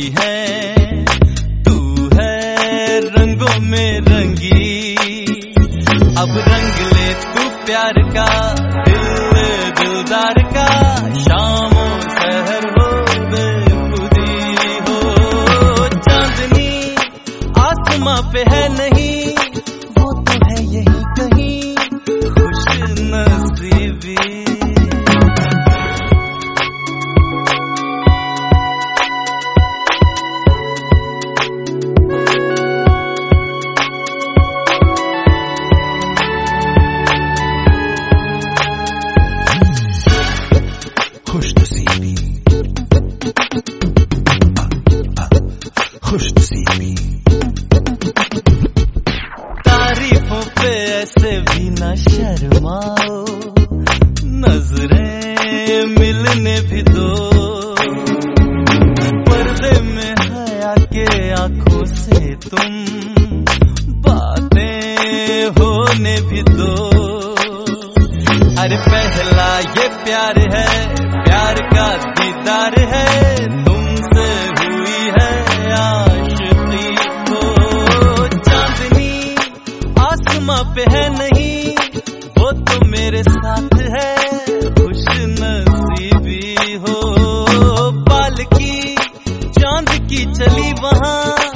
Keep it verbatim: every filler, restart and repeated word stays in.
है, तू है रंगों में रंगी। अब रंग ले तू प्यार का, दिल दिलदार का, शामों शहर हो बेखुदी हो। चांदनी आसमां पे है नहीं, वो तो है यही कहीं खुश नसीबी। खुश नसीबी, खुश नसीबी। तारीफों पे ऐसे भी न शर्माओ, नजरें मिलने भी दो। पर्दे में हया के आंखों से तुम बातें होने भी दो। अरे पहला ये प्यार है, प्यार का दीदार है, तुमसे हुई है आशिकी को। चांदनी आसमां पे है नहीं, वो तो मेरे साथ है खुश नसीबी हो। पालकी चांद की चली वहां,